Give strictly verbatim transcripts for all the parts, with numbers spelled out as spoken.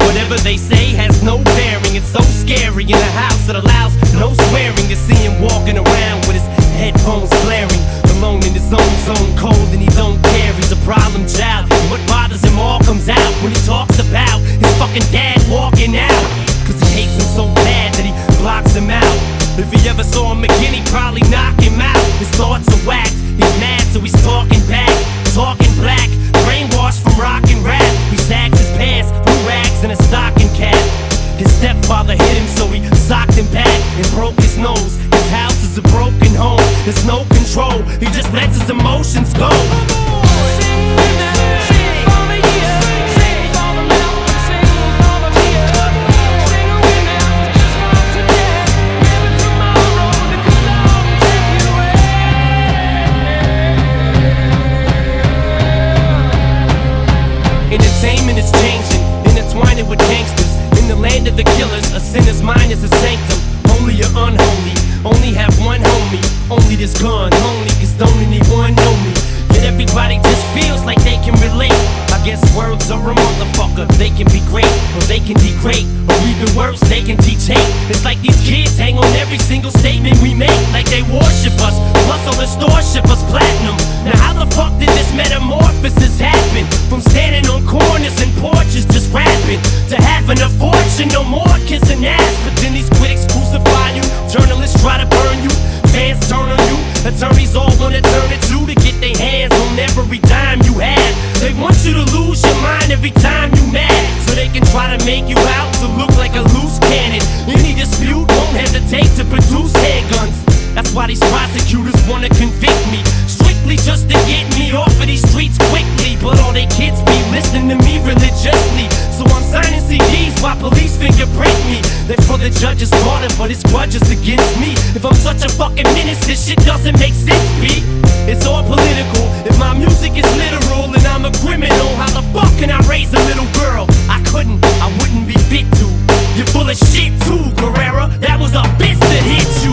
Whatever they say has no bearing. It's so scary in a house that allows no swearing. To see him walking around with his headphones blaring, alone in his own zone, cold and he don't care. He's a problem child, and what bothers him all comes out when he talks about his fucking dad walking out. Cause he hates him so bad that he blocks him out. If he ever saw him again, he'd probably knock him out. His thoughts are whacked, he's mad so he's talking back, talking black, brainwashed from rock and rap. He sags his pants, blue rags and a stocking cap. His stepfather hit him so he socked him back and broke his nose. His house is a broken home, there's no control, he just lets his emotions go. Entertainment is changing, intertwining with gangsters. In the land of the killers, a sinner's mind is a sanctum. Only you're unholy, only have one homie. Only this gun, lonely, cause don't anyone know me. Yet everybody just feels like they can relate. I guess words are a motherfucker. They can be great, or they can degrade, or even worse, they can teach hate. It's like these kids hang on every single statement we make, like they worship us, plus all the store ship us platinum. Now how the fuck did this metamorphosis happen? From standing on corners and porches just rapping, to having a fortune, no more kissing ass. But then these critics crucify you, journalists try to burn you, fans turn on you, attorneys all wanna turn it to to get their hands on every dime you have. They want you to lose your mind every time you mad, so they can try to make you out to look like a loose cannon. Any dispute won't hesitate to produce handguns. That's why these prosecutors wanna convict me, strictly just to get me off of these streets quickly. But all they kids be listening to me religiously, so I'm signing C Ds while police fingerprint me. They're for the judge's daughter, but his grudge is against me. If I'm such a fucking menace, this shit doesn't make sense, B. It's all political. If my music is literal and I'm a criminal, how the fuck can I raise a little girl? I couldn't, I wouldn't be fit to. You're full of shit too, Guerrera. That was a bitch that hit you.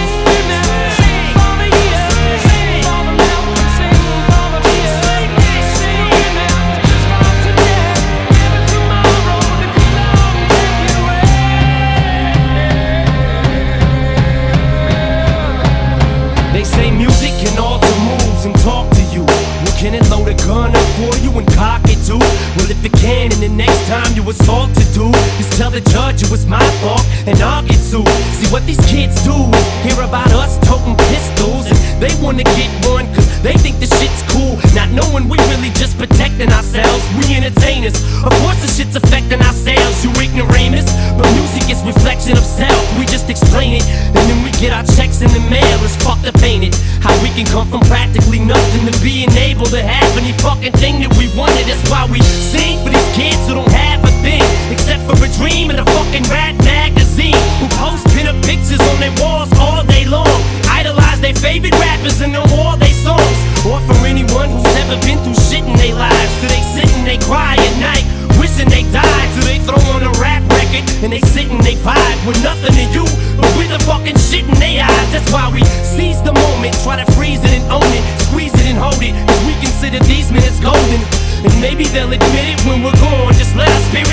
They say music can alter moods and talk to you. Well, can it load a gun up for you and cock it too? Well, if it can, and the next time you assault a dude, just tell the judge it was my fault and I'll get sued. See what these kids do is hear about us toting pistols, and they wanna get one cause they think the shit's cool, not knowing we really just protecting ourselves. We entertainers, of course the shit's affecting our sales, you ignoramus. But music is reflection of self, we just explain it, and then we get our checks in the mail. It's fucked up, ain't it? How we can come from practically nothing to being able to have any fucking thing that we wanted. That's why we sing for these kids who don't have a thing except for a dream and a fucking rat magazine, who post pinup pictures on their walls all day long, idolize their favorite rappers and know all their songs. Or for anyone who's ever been through shit in their lives, so they sit and they cry at night wishing they died, so they throw on a rap record and they sit and they vibe with nothing to you but with the fucking shit in their eyes. That's why we seize the moment, try to freeze it and own it, squeeze it and hold it, cause we consider these minutes golden. And maybe they'll admit it when we're gone, just let our spirit